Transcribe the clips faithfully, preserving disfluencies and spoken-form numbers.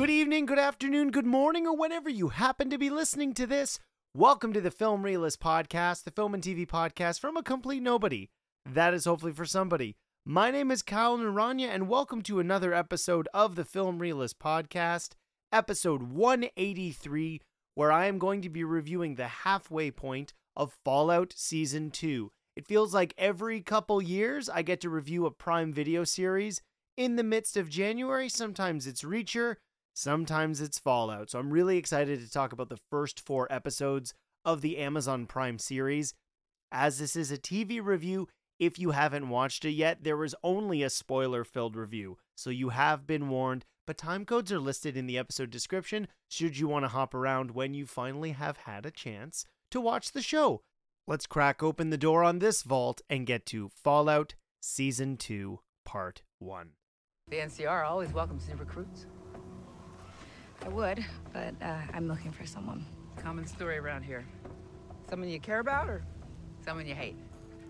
Good evening, good afternoon, good morning, or whenever you happen to be listening to this. Welcome to the Film Realist Podcast, the film and T V podcast from a complete nobody. That is hopefully for somebody. My name is Kyle Naranya, and welcome to another episode of the Film Realist Podcast, episode one eighty-three, where I am going to be reviewing the halfway point of Fallout Season two. It feels like every couple years I get to review a Prime Video series in the midst of January. Sometimes it's Reacher, sometimes it's Fallout. So I'm really excited to talk about the first four episodes of the Amazon Prime series. As this is a T V review, if you haven't watched it yet, there was only a spoiler-filled review, so you have been warned, but time codes are listed in the episode description should you want to hop around when you finally have had a chance to watch the show. Let's crack open the door on this vault and get to Fallout Season two, Part one. The N C R always welcomes new recruits. I would, but uh, I'm looking for someone. Common story around here. Someone you care about or someone you hate?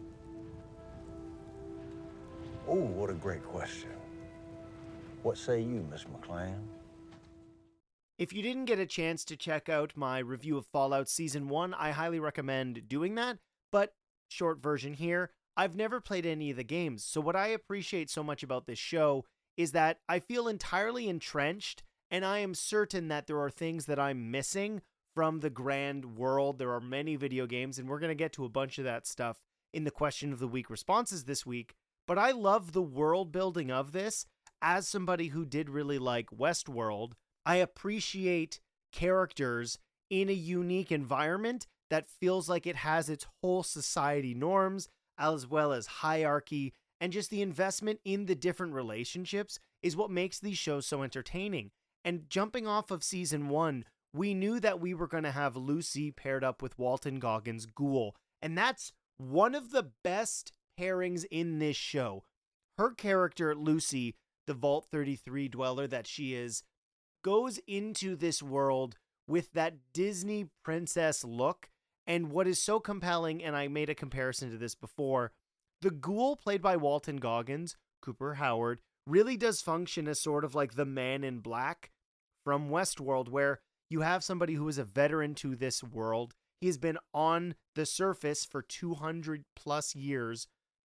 Oh, what a great question. What say you, Miss McClan? If you didn't get a chance to check out my review of Fallout Season one, I highly recommend doing that, but short version here, I've never played any of the games, so what I appreciate so much about this show is that I feel entirely entrenched, and I am certain that there are things that I'm missing from the grand world. There are many video games, and we're going to get to a bunch of that stuff in the Question of the Week responses this week, but I love the world building of this. As somebody who did really like Westworld, I appreciate characters in a unique environment that feels like it has its whole society norms, as well as hierarchy, and just the investment in the different relationships is what makes these shows so entertaining. And jumping off of season one, we knew that we were going to have Lucy paired up with Walton Goggins' Ghoul, and that's one of the best pairings in this show. Her character, Lucy, the Vault thirty-three dweller that she is, goes into this world with that Disney princess look. And what is so compelling, and I made a comparison to this before, the Ghoul played by Walton Goggins, Cooper Howard, really does function as sort of like the Man in Black from Westworld, where you have somebody who is a veteran to this world. He has been on the surface for two hundred plus years,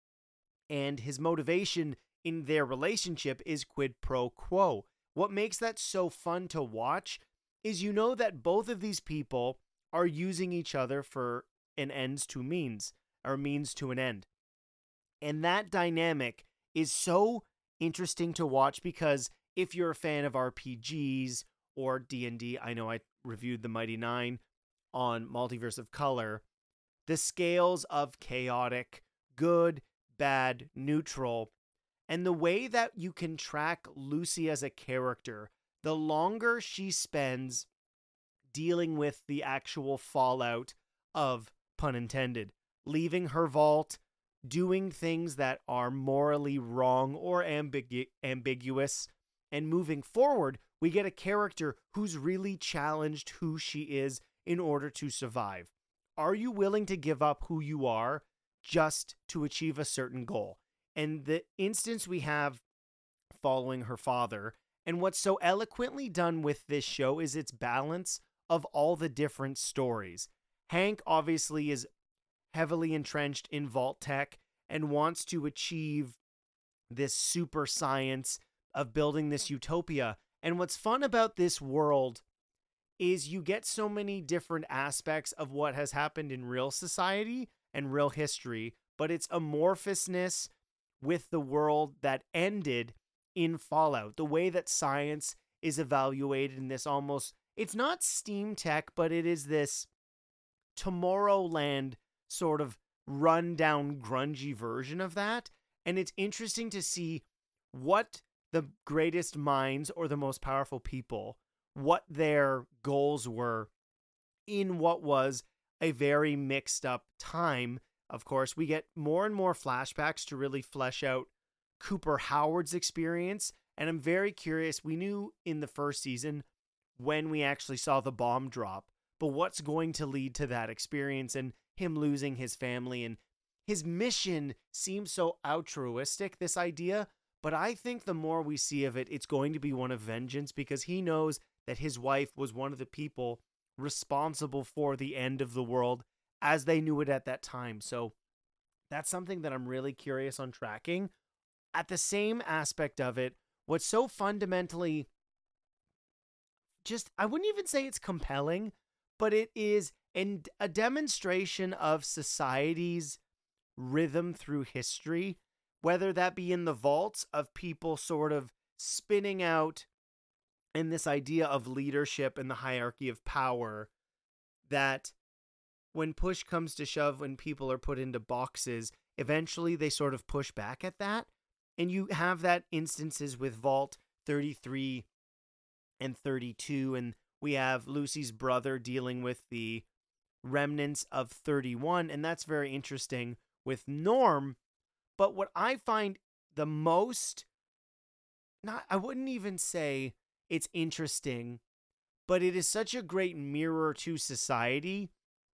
and his motivation in their relationship is quid pro quo. What makes that so fun to watch is you know that both of these people are using each other for an ends to means, or means to an end. And that dynamic is so interesting to watch because if you're a fan of R P Gs or D and D, I know I reviewed The Mighty Nine on Multiverse of Color, the scales of chaotic, good, bad, neutral, and the way that you can track Lucy as a character, the longer she spends dealing with the actual fallout of, pun intended, leaving her vault, doing things that are morally wrong or ambigu- ambiguous, and moving forward, we get a character who's really challenged who she is in order to survive. Are you willing to give up who you are just to achieve a certain goal? And the instance we have following her father, and what's so eloquently done with this show is its balance of all the different stories. Hank obviously is heavily entrenched in Vault Tech and wants to achieve this super science of building this utopia. And what's fun about this world is you get so many different aspects of what has happened in real society and real history, but its amorphousness with the world that ended in Fallout. The way that science is evaluated in this almost, it's not steam tech, but it is this Tomorrowland sort of run-down, grungy version of that. And it's interesting to see what the greatest minds or the most powerful people, what their goals were in what was a very mixed up time. Of course, we get more and more flashbacks to really flesh out Cooper Howard's experience. And I'm very curious. We knew in the first season when we actually saw the bomb drop, but what's going to lead to that experience and him losing his family, and his mission seems so altruistic, this idea, But I think the more we see of it, it's going to be one of vengeance, because he knows that his wife was one of the people responsible for the end of the world as they knew it at that time. So that's something that I'm really curious on tracking. At the same aspect of it, what's so fundamentally just, I wouldn't even say it's compelling, but it is an, a demonstration of society's rhythm through history, whether that be in the vaults of people sort of spinning out in this idea of leadership and the hierarchy of power, that when push comes to shove, when people are put into boxes, eventually they sort of push back at that. And you have that instances with Vault thirty-three and thirty-two, and we have Lucy's brother dealing with the remnants of thirty-one, and that's very interesting with Norm. But what I find the most, not, I wouldn't even say it's interesting, but it is such a great mirror to society,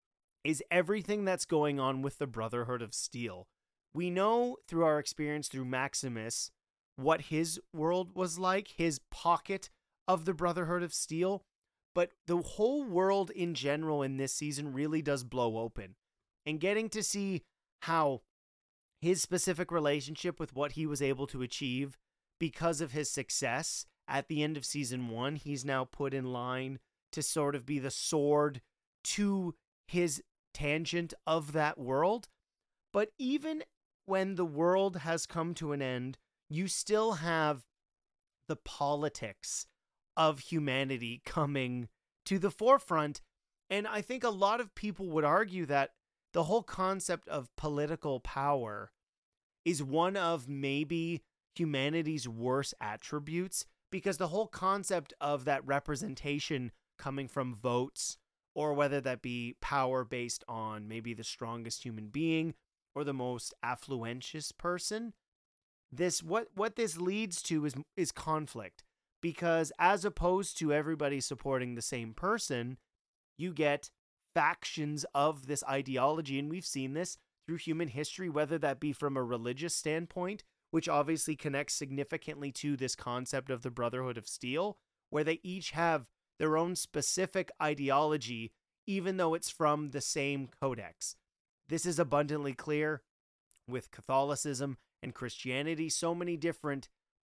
is everything that's going on with the Brotherhood of Steel. We know through our experience through Maximus what his world was like, his pocket of the Brotherhood of Steel, but the whole world in general in this season really does blow open. And getting to see how his specific relationship with what he was able to achieve because of his success at the end of season one, he's now put in line to sort of be the sword to his tangent of that world. But even when the world has come to an end, you still have the politics of humanity coming to the forefront. And I think a lot of people would argue that the whole concept of political power is one of maybe humanity's worst attributes, because the whole concept of that representation coming from votes, or whether that be power based on maybe the strongest human being or the most affluentious person, this what what this leads to is is conflict, because as opposed to everybody supporting the same person, you get factions of this ideology, and we've seen this through human history, whether that be from a religious standpoint, which obviously connects significantly to this concept of the Brotherhood of Steel, where they each have their own specific ideology, even though it's from the same codex. This is abundantly clear with Catholicism and Christianity. So many different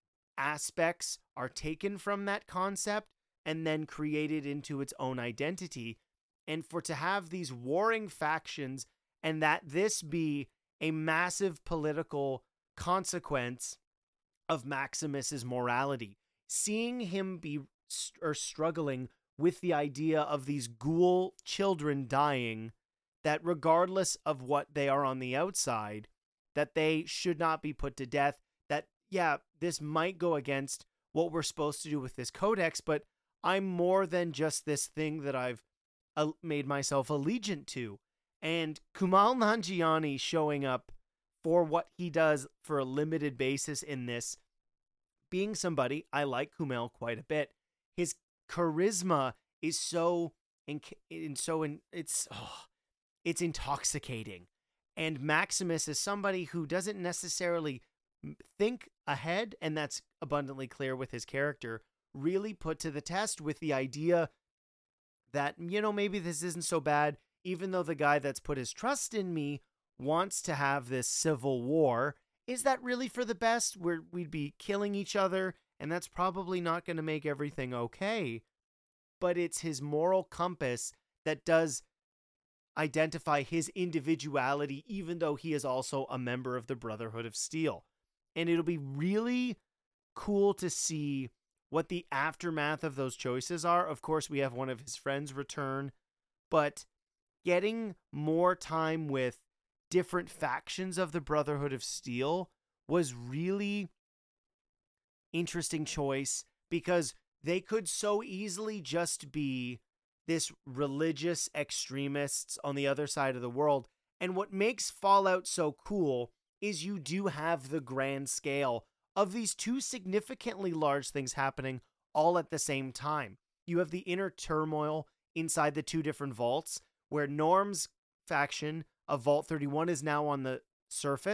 aspects are taken from that concept and then created into its own identity. And for to have these warring factions, and that this be a massive political consequence of Maximus's morality, seeing him be st- or struggling with the idea of these ghoul children dying, that regardless of what they are on the outside, that they should not be put to death, that, yeah, this might go against what we're supposed to do with this codex, but I'm more than just this thing that I've uh, made myself allegiant to. And Kumail Nanjiani showing up for what he does for a limited basis in this, being somebody, I like Kumail quite a bit. His charisma is so, in, in so in, it's, oh, it's intoxicating. And Maximus is somebody who doesn't necessarily think ahead, and that's abundantly clear with his character, really put to the test with the idea that, you know, maybe this isn't so bad, even though the guy that's put his trust in me wants to have this civil war. Is that really for the best? Where we'd be killing each other, and that's probably not going to make everything okay. But it's his moral compass that does identify his individuality, even though he is also a member of the Brotherhood of Steel. And it'll be really cool to see what the aftermath of those choices are. Of course, we have one of his friends return, but getting more time with different factions of the Brotherhood of Steel was really interesting choice, because they could so easily just be this religious extremists on the other side of the world. And what makes Fallout so cool is you do have the grand scale of these two significantly large things happening all at the same time. You have the inner turmoil inside the two different vaults, where Norm's faction of Vault thirty-one is now on the surface,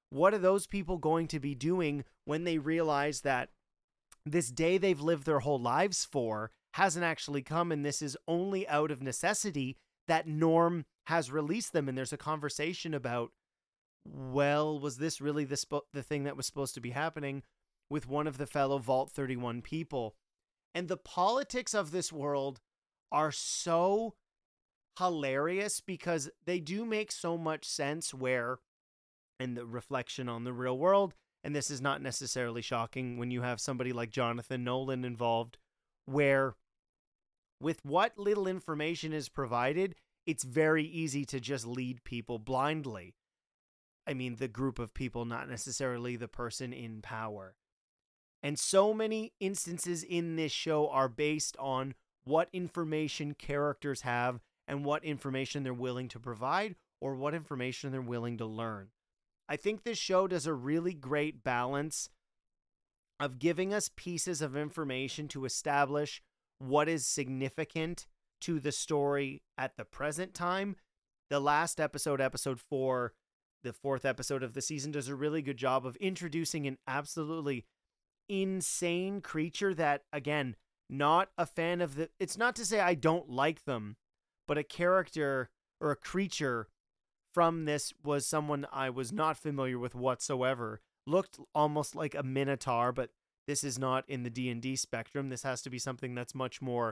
what are those people going to be doing when they realize that this day they've lived their whole lives for hasn't actually come, and this is only out of necessity that Norm has released them? And there's a conversation about, well, was this really the spo- the thing that was supposed to be happening with one of the fellow Vault thirty-one people? And the politics of this world are so hilarious because they do make so much sense, where, and the reflection on the real world, and this is not necessarily shocking when you have somebody like Jonathan Nolan involved, where with what little information is provided, it's very easy to just lead people blindly. I mean, the group of people, not necessarily the person in power. And so many instances in this show are based on what information characters have and what information they're willing to provide, or what information they're willing to learn. I think this show does a really great balance of giving us pieces of information to establish what is significant to the story at the present time. The last episode, episode four, the fourth episode of the season, does a really good job of introducing an absolutely insane creature that, again, not a fan of the... It's not to say I don't like them, but a character or a creature from this was someone I was not familiar with whatsoever. Looked almost like a minotaur, but this is not in the D and D spectrum. This has to be something that's much more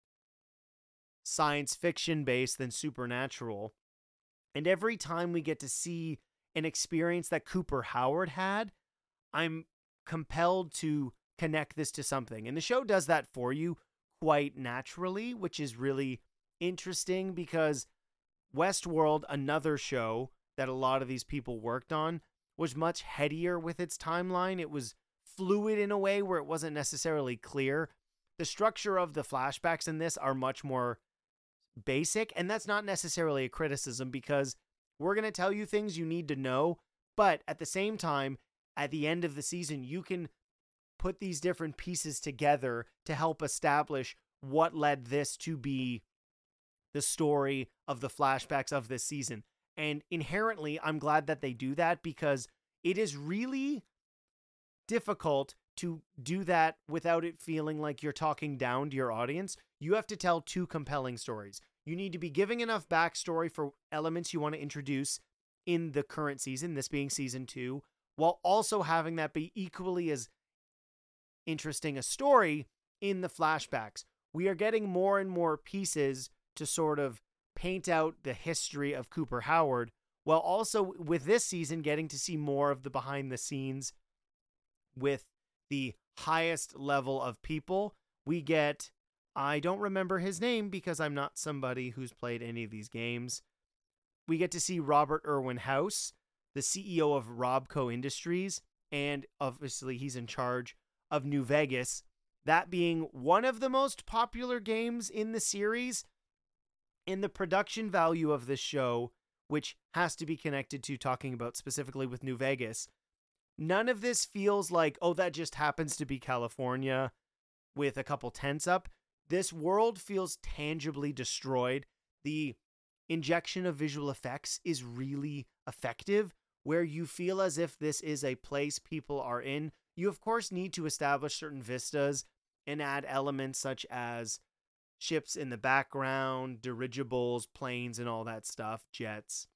science fiction based than supernatural. And every time we get to see an experience that Cooper Howard had, I'm compelled to connect this to something. And the show does that for you quite naturally, which is really interesting, because Westworld, another show that a lot of these people worked on, was much headier with its timeline. It was fluid in a way where it wasn't necessarily clear. The structure of the flashbacks in this are much more basic, and that's not necessarily a criticism, because we're going to tell you things you need to know, but at the same time, at the end of the season, you can put these different pieces together to help establish what led this to be the story of the flashbacks of this season. And inherently, I'm glad that they do that, because it is really difficult to do that without it feeling like you're talking down to your audience. You have to tell two compelling stories. You need to be giving enough backstory for elements you want to introduce in the current season, this being season two, while also having that be equally as interesting a story in the flashbacks. We are getting more and more pieces to sort of paint out the history of Cooper Howard, while also with this season getting to see more of the behind the scenes with the highest level of people. We get, I don't remember his name because I'm not somebody who's played any of these games. We get to see Robert Irwin House, the C E O of Robco Industries, and obviously he's in charge of New Vegas, that being one of the most popular games in the series. In the production value of this show, which has to be connected to talking about specifically with New Vegas, none of this feels like, oh, that just happens to be California with a couple tents up. This world feels tangibly destroyed. The injection of visual effects is really effective, where you feel as if this is a place people are in. You, of course, need to establish certain vistas and add elements such as ships in the background, dirigibles, planes, and all that stuff, jets.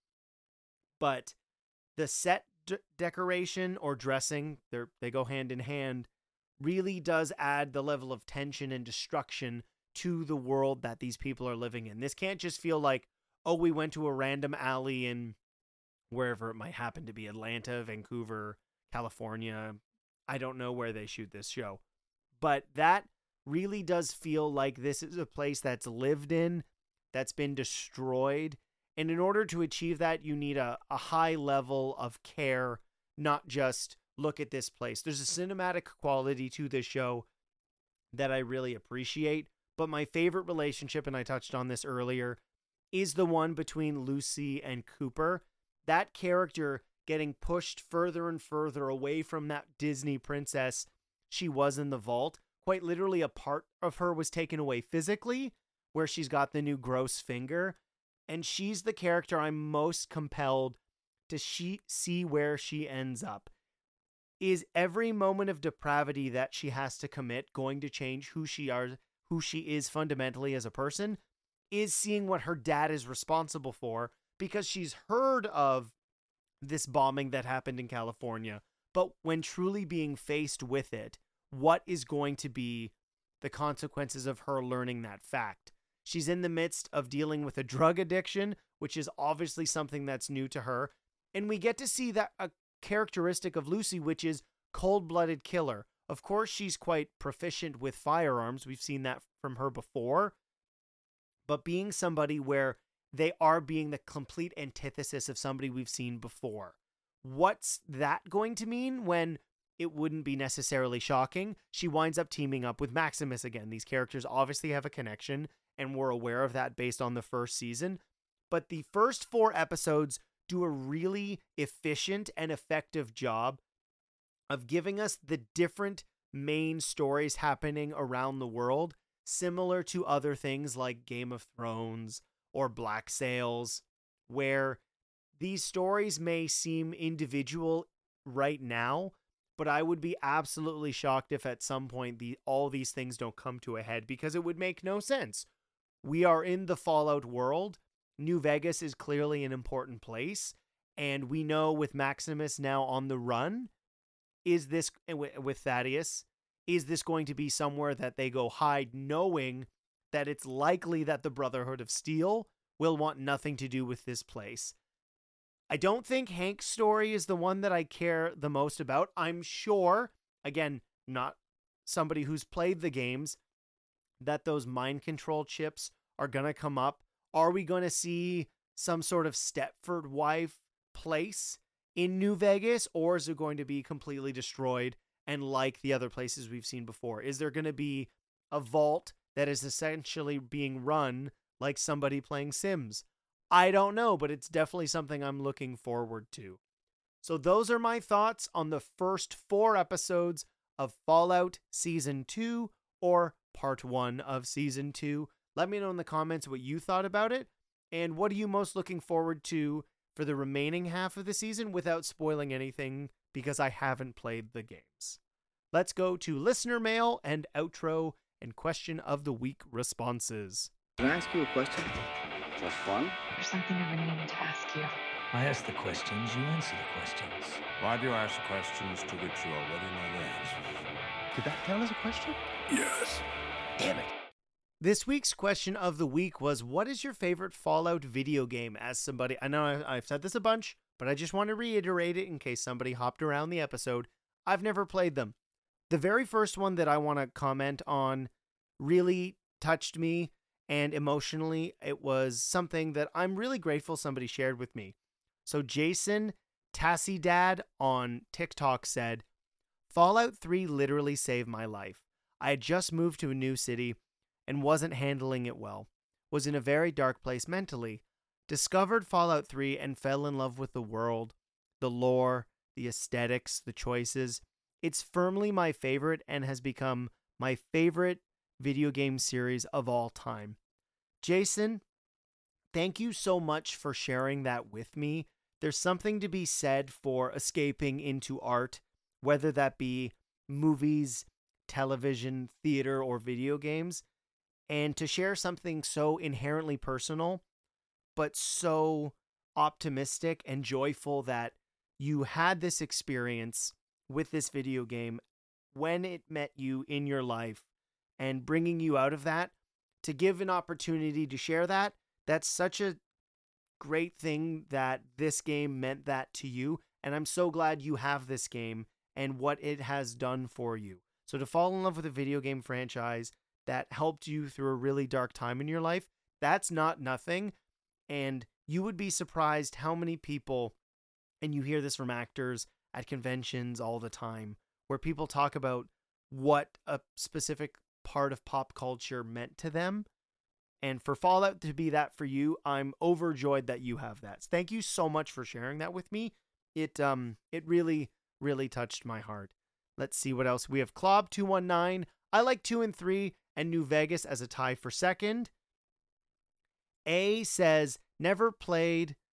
But the set d- decoration or dressing, they they go hand in hand, really does add the level of tension and destruction to the world that these people are living in. This can't just feel like, oh, we went to a random alley in wherever it might happen to be, Atlanta, Vancouver, California. I don't know where they shoot this show. But that really does feel like this is a place that's lived in, that's been destroyed. And in order to achieve that, you need a, a high level of care, not just look at this place. There's a cinematic quality to this show that I really appreciate. But my favorite relationship, and I touched on this earlier, is the one between Lucy and Cooper. That character getting pushed further and further away from that Disney princess she was in the vault. Quite literally, a part of her was taken away physically, where she's got the new gross finger. And she's the character I'm most compelled to she see where she ends up. Is every moment of depravity that she has to commit going to change who she are, who she is fundamentally as a person? Is seeing what her dad is responsible for, because she's heard of this bombing that happened in California, but when truly being faced with it, what is going to be the consequences of her learning that fact? She's in the midst of dealing with a drug addiction, which is obviously something that's new to her. And we get to see that a characteristic of Lucy, which is cold-blooded killer. Of course, she's quite proficient with firearms. We've seen that from her before. But being somebody where they are being the complete antithesis of somebody we've seen before. What's that going to mean when it wouldn't be necessarily shocking? She winds up teaming up with Maximus again. These characters obviously have a connection, and we're aware of that based on the first season. But the first four episodes do a really efficient and effective job of giving us the different main stories happening around the world, similar to other things like Game of Thrones or Black Sails, where these stories may seem individual right now, but I would be absolutely shocked if at some point the all these things don't come to a head, because it would make no sense. We are in the Fallout world. New Vegas is clearly an important place, and we know with Maximus now on the run, is this, with Thaddeus, is this going to be somewhere that they go hide, knowing that it's likely that the Brotherhood of Steel will want nothing to do with this place? I don't think Hank's story is the one that I care the most about. I'm sure, again, not somebody who's played the games, that those mind control chips are going to come up. Are we going to see some sort of Stepford wife place in New Vegas, or is it going to be completely destroyed and like the other places we've seen before? Is there going to be a vault that is essentially being run like somebody playing Sims? I don't know, but it's definitely something I'm looking forward to. So those are my thoughts on the first four episodes of Fallout Season two, or Part one of Season two. Let me know in the comments what you thought about it, and what are you most looking forward to for the remaining half of the season without spoiling anything, because I haven't played the games. Let's go to listener mail and outro and question of the week responses. Can I ask you a question? Just fun? There's something I've been meaning to ask you. I ask the questions, you answer the questions. Why do you ask questions to which you already know the answers? Did that count as a question? Yes. Damn it. This week's question of the week was, what is your favorite Fallout video game? As somebody, I know I- I've said this a bunch, but I just want to reiterate it in case somebody hopped around the episode. I've never played them. The very first one that I want to comment on really touched me, and emotionally, it was something that I'm really grateful somebody shared with me. So Jason Tassidad on TikTok said, Fallout three literally saved my life. I had just moved to a new city and wasn't handling it well. Was in a very dark place mentally. Discovered Fallout three and fell in love with the world, the lore, the aesthetics, the choices. It's firmly my favorite and has become my favorite video game series of all time. Jason, thank you so much for sharing that with me. There's something to be said for escaping into art, whether that be movies, television, theater, or video games, and to share something so inherently personal, but so optimistic and joyful that you had this experience with this video game when it met you in your life, and bringing you out of that to give an opportunity to share that. That's such a great thing that this game meant that to you. And I'm so glad you have this game and what it has done for you. So to fall in love with a video game franchise that helped you through a really dark time in your life, that's not nothing. And you would be surprised how many people, and you hear this from actors at conventions all the time, where people talk about what a specific part of pop culture meant to them. And for Fallout to be that for you, I'm overjoyed that you have that. Thank you so much for sharing that with me. It um it really, really touched my heart. Let's see what else. We have Clob two one nine. I like two and three and New Vegas as a tie for second. A says, never played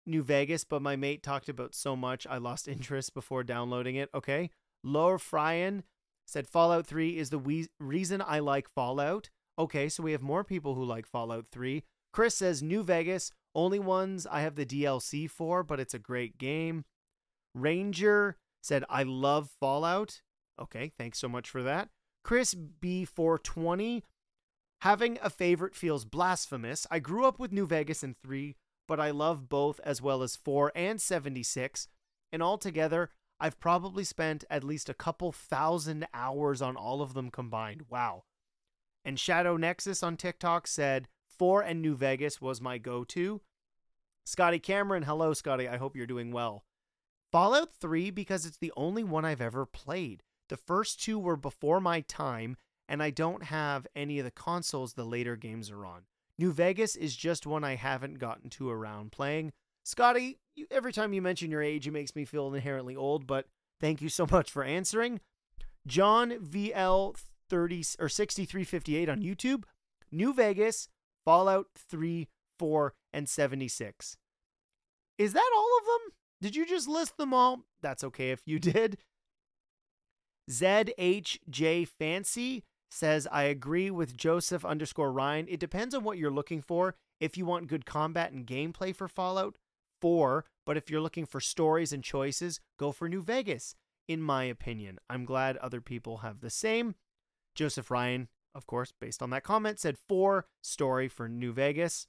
New Vegas, but my mate talked about so much I lost interest before downloading it. Okay. Laura Fryan said Fallout three is the we- reason I like Fallout. Okay, so we have more people who like Fallout three. Chris says New Vegas, only ones I have the D L C for, but it's a great game. Ranger said I love Fallout. Okay, thanks so much for that. Chris B four twenty, having a favorite feels blasphemous. I grew up with New Vegas and three, but I love both as well as four and seventy-six. And altogether, I've probably spent at least a couple thousand hours on all of them combined. Wow. And Shadow Nexus on TikTok said four and New Vegas was my go-to. Scotty Cameron, hello Scotty, I hope you're doing well. Fallout three because it's the only one I've ever played. The first two were before my time, and I don't have any of the consoles the later games are on. New Vegas is just one I haven't gotten to around playing. Scotty, you, every time you mention your age, it makes me feel inherently old, but thank you so much for answering. John V L thirty or sixty-three fifty-eight on YouTube. New Vegas, Fallout three, four, and seventy-six. Is that all of them? Did you just list them all? That's okay if you did. Z H J Fancy says, I agree with Joseph underscore Ryan. It depends on what you're looking for. If you want good combat and gameplay for Fallout, four. But if you're looking for stories and choices, go for New Vegas, in my opinion. I'm glad other people have the same. Joseph Ryan, of course, based on that comment, said four, story for New Vegas.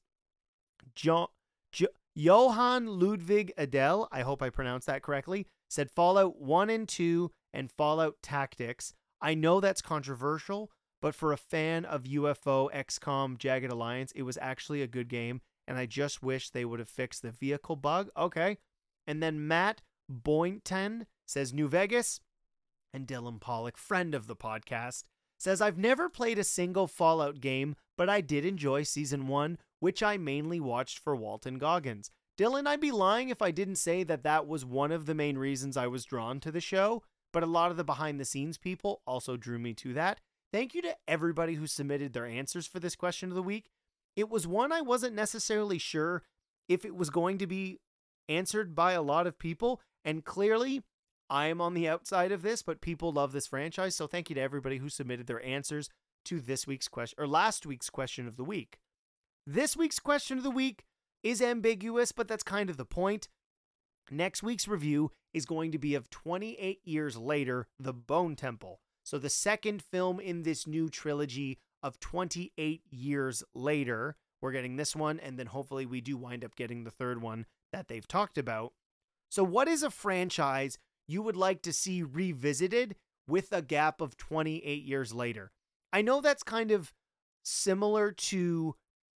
Jo- jo- Johann Ludwig Adel, I hope I pronounced that correctly, said Fallout one and two and Fallout Tactics. I know that's controversial, but for a fan of U F O, X COM, Jagged Alliance, it was actually a good game, and I just wish they would have fixed the vehicle bug. Okay. And then Matt Boynton says New Vegas, and Dylan Pollock, friend of the podcast, says, I've never played a single Fallout game, but I did enjoy Season one, which I mainly watched for Walton Goggins. Dylan, I'd be lying if I didn't say that that was one of the main reasons I was drawn to the show, but a lot of the behind-the-scenes people also drew me to that. Thank you to everybody who submitted their answers for this question of the week. It was one I wasn't necessarily sure if it was going to be answered by a lot of people, and clearly I am on the outside of this, but people love this franchise, so thank you to everybody who submitted their answers to this week's question, or last week's question of the week. This week's question of the week is ambiguous, but that's kind of the point. Next week's review is going to be of twenty-eight years later, The Bone Temple. So the second film in this new trilogy of twenty-eight years later. We're getting this one, and then hopefully we do wind up getting the third one that they've talked about. So what is a franchise you would like to see revisited with a gap of twenty-eight years later? I know that's kind of similar to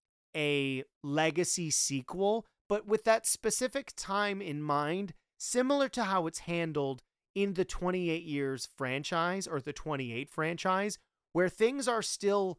a legacy sequel, but with that specific time in mind, similar to how it's handled in the twenty-eight years franchise or the twenty-eight franchise, where things are still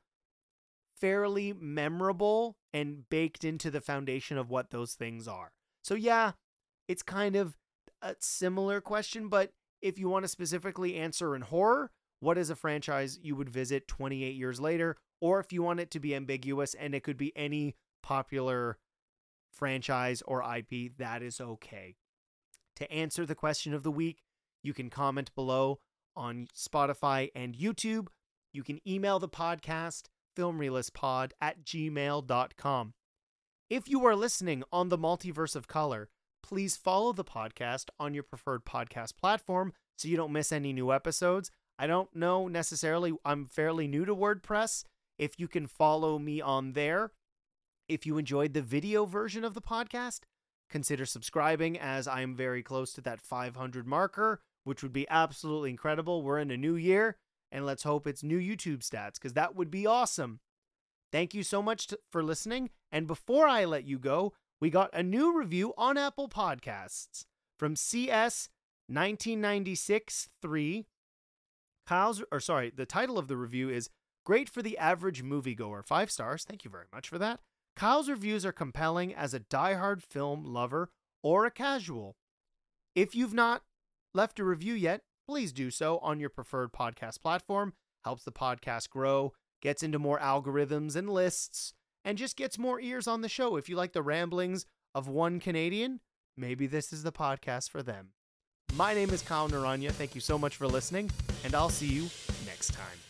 fairly memorable and baked into the foundation of what those things are. So yeah, it's kind of a similar question, but if you want to specifically answer in horror, what is a franchise you would visit twenty-eight years later? Or if you want it to be ambiguous and it could be any popular franchise or I P, that is okay. To answer the question of the week, you can comment below on Spotify and YouTube. You can email the podcast, filmrealistpod at gmail dot com. If you are listening on the Multiverse of Color, please follow the podcast on your preferred podcast platform so you don't miss any new episodes. I don't know necessarily, I'm fairly new to WordPress. If you can follow me on there. If you enjoyed the video version of the podcast, consider subscribing, as I am very close to that five hundred marker, which would be absolutely incredible. We're in a new year, and let's hope it's new YouTube stats, because that would be awesome. Thank you so much to, for listening, and before I let you go, we got a new review on Apple Podcasts from C S nineteen ninety-six three. Kyle's, or sorry, the title of the review is Great for the Average Moviegoer. Five stars. Thank you very much for that. Kyle's reviews are compelling as a diehard film lover or a casual. If you've not left a review yet, please do so on your preferred podcast platform. Helps the podcast grow, gets into more algorithms and lists, and just gets more ears on the show. If you like the ramblings of one Canadian, maybe this is the podcast for them. My name is Kyle Naranya. Thank you so much for listening, and I'll see you next time.